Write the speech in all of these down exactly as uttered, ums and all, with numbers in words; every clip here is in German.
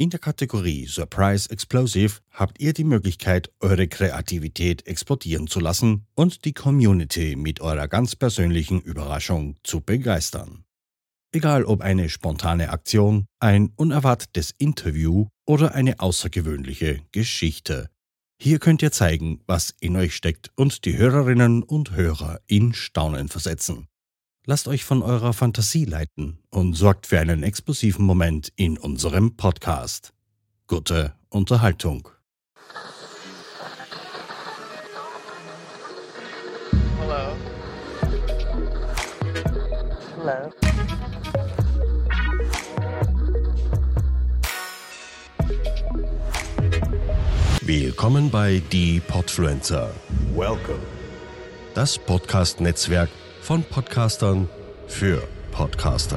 In der Kategorie Surprise Explosive habt ihr die Möglichkeit, eure Kreativität explodieren zu lassen und die Community mit eurer ganz persönlichen Überraschung zu begeistern. Egal ob eine spontane Aktion, ein unerwartetes Interview oder eine außergewöhnliche Geschichte. Hier könnt ihr zeigen, was in euch steckt und die Hörerinnen und Hörer in Staunen versetzen. Lasst euch von eurer Fantasie leiten und sorgt für einen explosiven Moment in unserem Podcast. Gute Unterhaltung. Hello. Hello. Willkommen bei Die Podfluencer. Welcome. Das Podcast-Netzwerk von Podcastern für Podcaster.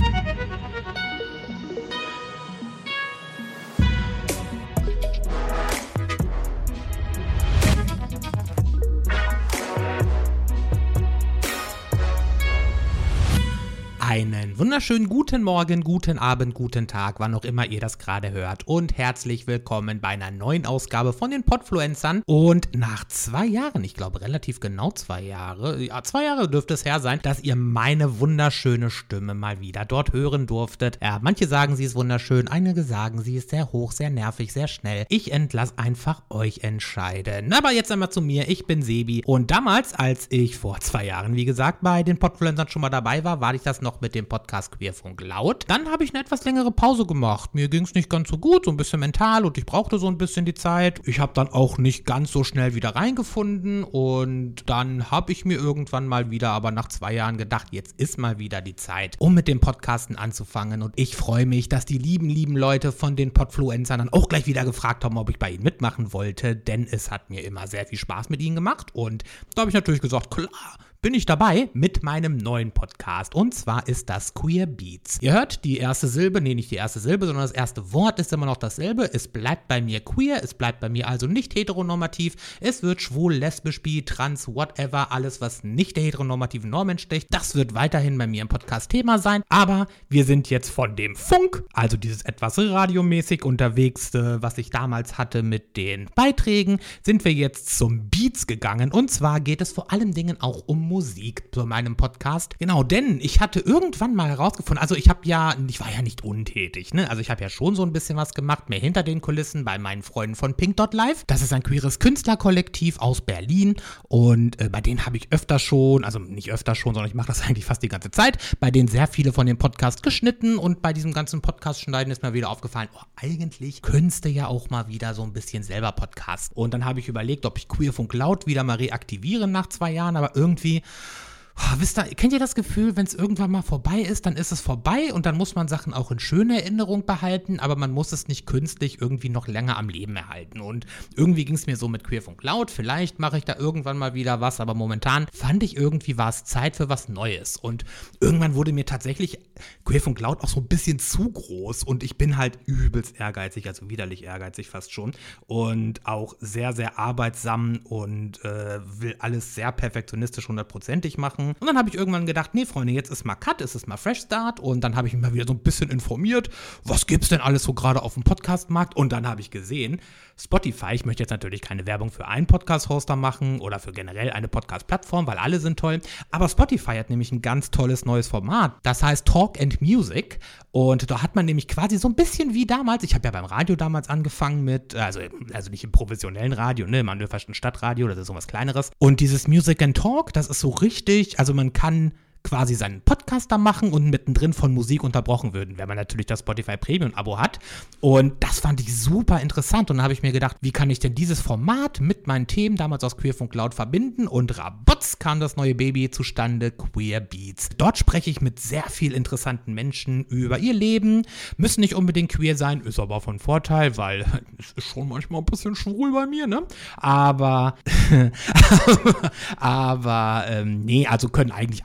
Einen wunderschönen guten Morgen, guten Abend, guten Tag, wann auch immer ihr das gerade hört und herzlich willkommen bei einer neuen Ausgabe von den Podfluencern und nach zwei Jahren, ich glaube relativ genau zwei Jahre, ja zwei Jahre dürfte es her sein, dass ihr meine wunderschöne Stimme mal wieder dort hören durftet. Ja, manche sagen, sie ist wunderschön, einige sagen, sie ist sehr hoch, sehr nervig, sehr schnell. Ich entlasse einfach euch entscheiden. Aber jetzt einmal zu mir, ich bin Sebi und damals, als ich vor zwei Jahren, wie gesagt, bei den Podfluencern schon mal dabei war, war ich das noch mit dem Podcast Queerfunk Laut. Dann habe ich eine etwas längere Pause gemacht. Mir ging es nicht ganz so gut, so ein bisschen mental und ich brauchte so ein bisschen die Zeit. Ich habe dann auch nicht ganz so schnell wieder reingefunden und dann habe ich mir irgendwann mal wieder, aber nach zwei Jahren gedacht, jetzt ist mal wieder die Zeit, um mit dem Podcasten anzufangen und ich freue mich, dass die lieben, lieben Leute von den Podfluencern dann auch gleich wieder gefragt haben, ob ich bei ihnen mitmachen wollte, denn es hat mir immer sehr viel Spaß mit ihnen gemacht und da habe ich natürlich gesagt, klar, bin ich dabei mit meinem neuen Podcast und zwar ist das Queer Beats. Ihr hört die erste Silbe, nee nicht die erste Silbe, sondern das erste Wort ist immer noch dasselbe. Es bleibt bei mir queer, es bleibt bei mir also nicht heteronormativ. Es wird schwul, lesbisch, bi, trans, whatever, alles was nicht der heteronormativen Norm entspricht. Das wird weiterhin bei mir im Podcast Thema sein, aber wir sind jetzt von dem Funk, also dieses etwas radiomäßig unterwegs, was ich damals hatte mit den Beiträgen, sind wir jetzt zum Beats gegangen und zwar geht es vor allen Dingen auch um Musik zu meinem Podcast. Genau, denn ich hatte irgendwann mal herausgefunden, also ich habe ja, ich war ja nicht untätig, ne? Also ich habe ja schon so ein bisschen was gemacht, mehr hinter den Kulissen bei meinen Freunden von Pink Dot Live. Das ist ein queeres Künstlerkollektiv aus Berlin und äh, bei denen habe ich öfter schon, also nicht öfter schon, sondern ich mache das eigentlich fast die ganze Zeit, bei denen sehr viele von den Podcasts geschnitten und bei diesem ganzen Podcast-Schneiden ist mir wieder aufgefallen, oh, eigentlich könntest du ja auch mal wieder so ein bisschen selber Podcast. Und dann habe ich überlegt, ob ich Queerfunk Laut wieder mal reaktiviere nach zwei Jahren, aber irgendwie Oh, wisst ihr, kennt ihr das Gefühl, wenn es irgendwann mal vorbei ist, dann ist es vorbei und dann muss man Sachen auch in schöner Erinnerung behalten, aber man muss es nicht künstlich irgendwie noch länger am Leben erhalten. Und irgendwie ging es mir so mit Queerfunk Laut, vielleicht mache ich da irgendwann mal wieder was, aber momentan fand ich irgendwie, war es Zeit für was Neues. Und irgendwann wurde mir tatsächlich Queerfunk Laut auch so ein bisschen zu groß und ich bin halt übelst ehrgeizig, also widerlich ehrgeizig fast schon und auch sehr, sehr arbeitsam und äh, will alles sehr perfektionistisch hundertprozentig machen. Und dann habe ich irgendwann gedacht, nee, Freunde, jetzt ist mal Cut, es ist mal Fresh Start und dann habe ich mich mal wieder so ein bisschen informiert, was gibt's denn alles so gerade auf dem Podcast-Markt und dann habe ich gesehen, Spotify, ich möchte jetzt natürlich keine Werbung für einen Podcast-Hoster machen oder für generell eine Podcast-Plattform, weil alle sind toll, aber Spotify hat nämlich ein ganz tolles neues Format, das heißt Talk and Music und da hat man nämlich quasi so ein bisschen wie damals, ich habe ja beim Radio damals angefangen mit, also, also nicht im professionellen Radio, ne, im Mandelfaschen Stadtradio, das ist so was Kleineres und dieses Music and Talk, das ist so richtig, also man kann quasi seinen Podcast da machen und mittendrin von Musik unterbrochen würden, wenn man natürlich das Spotify Premium-Abo hat. Und das fand ich super interessant. Und dann habe ich mir gedacht, wie kann ich denn dieses Format mit meinen Themen damals aus Queerfunk Laut verbinden? Und rabotz kam das neue Baby zustande, Queer Beats. Dort spreche ich mit sehr viel interessanten Menschen über ihr Leben. Müssen nicht unbedingt queer sein, ist aber von Vorteil, weil es ist schon manchmal ein bisschen schwul bei mir, ne? Aber, aber ähm, nee, also können eigentlich alle kommen.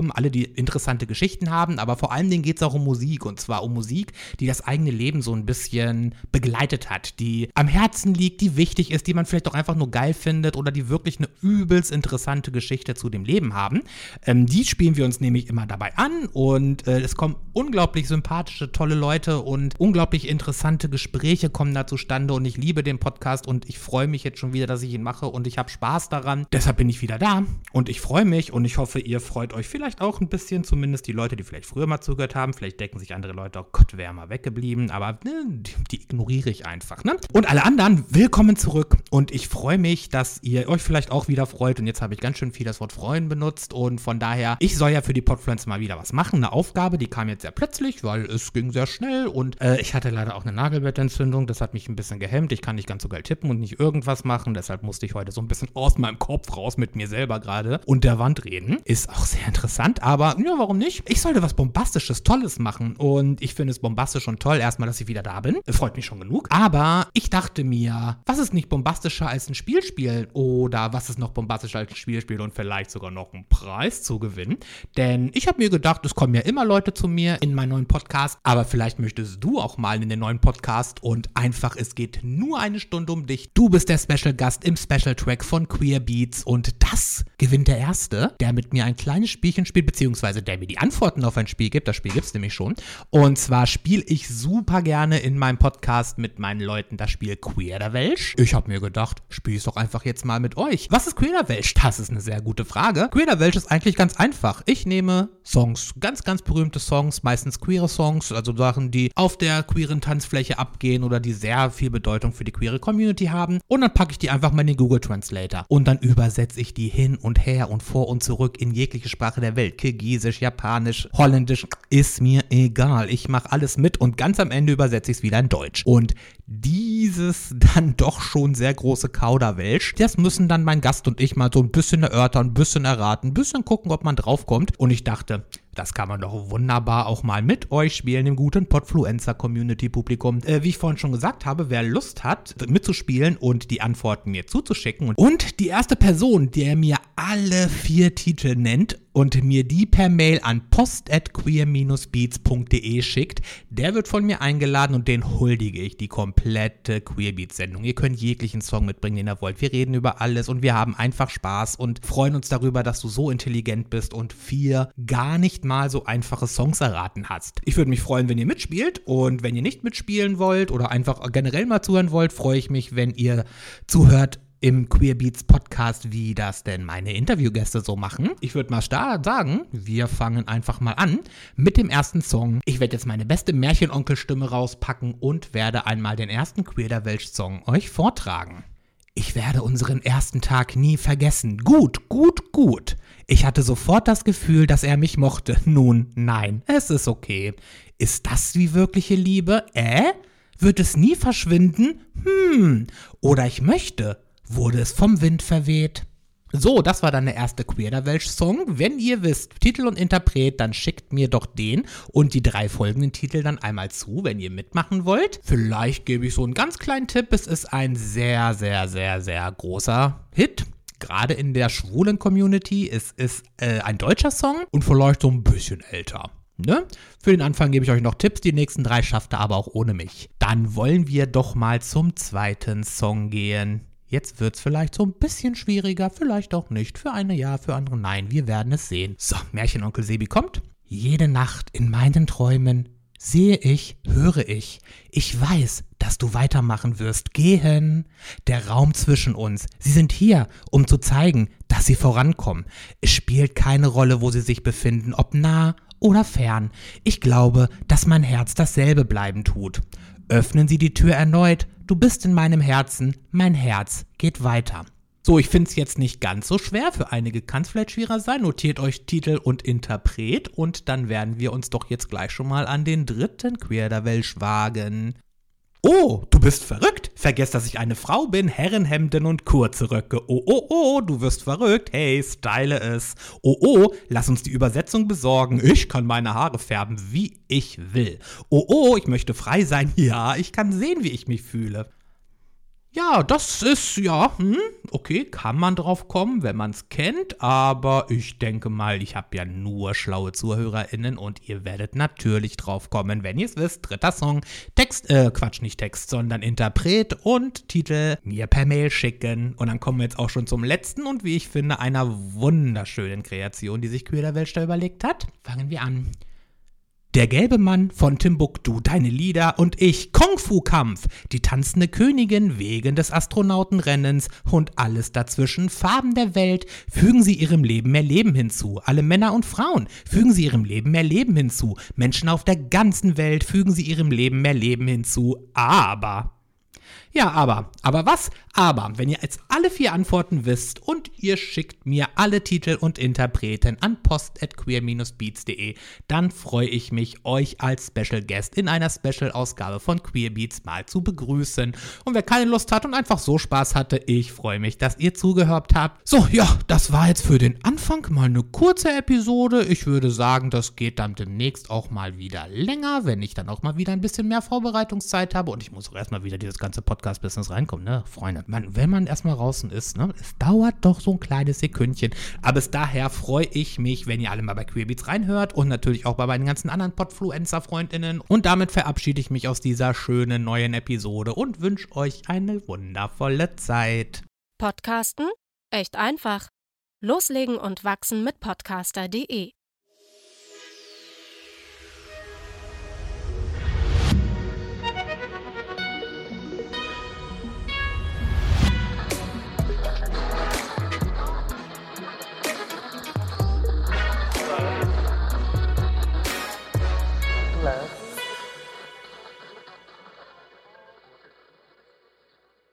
darum, alle, die interessante Geschichten haben, aber vor allen Dingen geht es auch um Musik, und zwar um Musik, die das eigene Leben so ein bisschen begleitet hat, die am Herzen liegt, die wichtig ist, die man vielleicht auch einfach nur geil findet oder die wirklich eine übelst interessante Geschichte zu dem Leben haben. Ähm, die spielen wir uns nämlich immer dabei an und äh, es kommen unglaublich sympathische, tolle Leute und unglaublich interessante Gespräche kommen da zustande und ich liebe den Podcast und ich freue mich jetzt schon wieder, dass ich ihn mache und ich habe Spaß daran. Deshalb bin ich wieder da und ich freue mich und ich hoffe, ihr freut euch vielleicht auch ein bisschen, zumindest die Leute, die vielleicht früher mal zugehört haben. Vielleicht denken sich andere Leute, oh Gott, wäre mal weggeblieben, aber ne, die, die ignoriere ich einfach, ne? Und alle anderen, willkommen zurück und ich freue mich, dass ihr euch vielleicht auch wieder freut und jetzt habe ich ganz schön viel das Wort freuen benutzt und von daher, ich soll ja für die Podfluencer mal wieder was machen, eine Aufgabe, die kam jetzt sehr plötzlich, weil es ging sehr schnell und äh, ich hatte leider auch eine Nagelbettentzündung, das hat mich ein bisschen gehemmt, ich kann nicht ganz so geil tippen und nicht irgendwas machen, deshalb musste ich heute so ein bisschen aus meinem Kopf raus mit mir selber gerade und der Wand reden. Ist auch sehr interessant, aber ja, warum nicht? Ich sollte was Bombastisches, Tolles machen und ich finde es bombastisch und toll, erstmal, dass ich wieder da bin. Freut mich schon genug. Aber ich dachte mir, was ist nicht bombastischer als ein Spielspiel oder was ist noch bombastischer als ein Spielspiel und vielleicht sogar noch einen Preis zu gewinnen? Denn ich habe mir gedacht, es kommen ja immer Leute zu mir in meinen neuen Podcast, aber vielleicht möchtest du auch mal in den neuen Podcast und einfach, es geht nur eine Stunde um dich. Du bist der Special Gast im Special Track von Queer Beats und das gewinnt der Erste, der mit mir ein kleines Spielchen spielt, beziehungsweise der mir die Antworten auf ein Spiel gibt. Das Spiel gibt es nämlich schon. Und zwar spiele ich super gerne in meinem Podcast mit meinen Leuten das Spiel Queer der Welsch. Ich habe mir gedacht, spiele es doch einfach jetzt mal mit euch. Was ist Queer der Welsch? Das ist eine sehr gute Frage. Queer der Welsch ist eigentlich ganz einfach. Ich nehme Songs, ganz, ganz berühmte Songs, meistens queere Songs, also Sachen, die auf der queeren Tanzfläche abgehen oder die sehr viel Bedeutung für die queere Community haben. Und dann packe ich die einfach mal in den Google Translator. Und dann übersetze ich die hin und her und vor und zurück in jegliche Sprache der Welt. Kirgisisch, Japanisch, Holländisch, ist mir egal. Ich mache alles mit und ganz am Ende übersetze ich es wieder in Deutsch. Und dieses dann doch schon sehr große Kauderwelsch, das müssen dann mein Gast und ich mal so ein bisschen erörtern, ein bisschen erraten, ein bisschen gucken, ob man draufkommt. Und ich dachte, das kann man doch wunderbar auch mal mit euch spielen, im guten Podfluencer-Community-Publikum. Äh, wie ich vorhin schon gesagt habe, wer Lust hat, mitzuspielen und die Antworten mir zuzuschicken. Und die erste Person, der mir alle vier Titel nennt und mir die per Mail an post at queer beats punkt de schickt, der wird von mir eingeladen und den huldige ich die komplette Queer Beats Sendung. Ihr könnt jeglichen Song mitbringen, den ihr wollt. Wir reden über alles und wir haben einfach Spaß und freuen uns darüber, dass du so intelligent bist und vier gar nicht mal so einfache Songs erraten hast. Ich würde mich freuen, wenn ihr mitspielt und wenn ihr nicht mitspielen wollt oder einfach generell mal zuhören wollt, freue ich mich, wenn ihr zuhört im Queer Beats Podcast, wie das denn meine Interviewgäste so machen. Ich würde mal sagen, wir fangen einfach mal an mit dem ersten Song. Ich werde jetzt meine beste Märchenonkelstimme rauspacken und werde einmal den ersten Queer der Welsch Song euch vortragen. Ich werde unseren ersten Tag nie vergessen. Gut, gut, gut. Ich hatte sofort das Gefühl, dass er mich mochte. Nun, nein, es ist okay. Ist das die wirkliche Liebe? Äh? Wird es nie verschwinden? Hm. Oder ich möchte. Wurde es vom Wind verweht? So, das war dann der erste Queer der Welsch Song. Wenn ihr wisst, Titel und Interpret, dann schickt mir doch den und die drei folgenden Titel dann einmal zu, wenn ihr mitmachen wollt. Vielleicht gebe ich so einen ganz kleinen Tipp. Es ist ein sehr, sehr, sehr, sehr großer Hit. Gerade in der schwulen Community. Es ist äh, ein deutscher Song und vielleicht so ein bisschen älter. Ne? Für den Anfang gebe ich euch noch Tipps, die nächsten drei schafft ihr aber auch ohne mich. Dann wollen wir doch mal zum zweiten Song gehen. Jetzt wird's vielleicht so ein bisschen schwieriger, vielleicht auch nicht. Für eine ja, für andere nein. Wir werden es sehen. So, Märchenonkel Sebi kommt. Jede Nacht in meinen Träumen sehe ich, höre ich. Ich weiß, dass du weitermachen wirst. Gehen. Der Raum zwischen uns. Sie sind hier, um zu zeigen, dass sie vorankommen. Es spielt keine Rolle, wo sie sich befinden, ob nah oder fern. Ich glaube, dass mein Herz dasselbe bleiben tut. Öffnen Sie die Tür erneut. Du bist in meinem Herzen. Mein Herz geht weiter. So, ich finde es jetzt nicht ganz so schwer. Für einige kann es vielleicht schwieriger sein. Notiert euch Titel und Interpret und dann werden wir uns doch jetzt gleich schon mal an den dritten Queer der Welsch wagen. Oh, du bist verrückt. Vergesst, dass ich eine Frau bin. Herrenhemden und kurze Röcke. Oh, oh, oh, du wirst verrückt. Hey, style es. Oh, oh, lass uns die Übersetzung besorgen. Ich kann meine Haare färben, wie ich will. Oh, oh, ich möchte frei sein. Ja, ich kann sehen, wie ich mich fühle. Ja, das ist, ja, hm, okay, kann man drauf kommen, wenn man es kennt, aber ich denke mal, ich habe ja nur schlaue ZuhörerInnen und ihr werdet natürlich drauf kommen, wenn ihr es wisst. Dritter Song, Text, äh, Quatsch, nicht Text, sondern Interpret und Titel mir per Mail schicken. Und dann kommen wir jetzt auch schon zum letzten und wie ich finde, einer wunderschönen Kreation, die sich Queer der Weltstern überlegt hat. Fangen wir an. Der gelbe Mann von Timbuktu, deine Lieder und ich, Kung-Fu-Kampf, die tanzende Königin wegen des Astronautenrennens und alles dazwischen, Farben der Welt, fügen sie ihrem Leben mehr Leben hinzu. Alle Männer und Frauen, fügen sie ihrem Leben mehr Leben hinzu. Menschen auf der ganzen Welt, fügen sie ihrem Leben mehr Leben hinzu. Aber... Ja, aber, aber was? Aber, wenn ihr jetzt alle vier Antworten wisst und ihr schickt mir alle Titel und Interpreten an post at queer dash beats punkt de, dann freue ich mich, euch als Special Guest in einer Special-Ausgabe von Queer Beats mal zu begrüßen. Und wer keine Lust hat und einfach so Spaß hatte, ich freue mich, dass ihr zugehört habt. So, ja, das war jetzt für den Anfang mal eine kurze Episode. Ich würde sagen, das geht dann demnächst auch mal wieder länger, wenn ich dann auch mal wieder ein bisschen mehr Vorbereitungszeit habe. Und ich muss auch erstmal wieder dieses ganze Podcast-Business reinkommen, ne, Freunde. Man, wenn man erstmal draußen ist, ne, es dauert doch so ein kleines Sekündchen. Aber bis daher freue ich mich, wenn ihr alle mal bei Queerbeats reinhört und natürlich auch bei meinen ganzen anderen Podfluencer-FreundInnen. Und damit verabschiede ich mich aus dieser schönen neuen Episode und wünsche euch eine wundervolle Zeit. Podcasten? Echt einfach. Loslegen und wachsen mit podcaster punkt de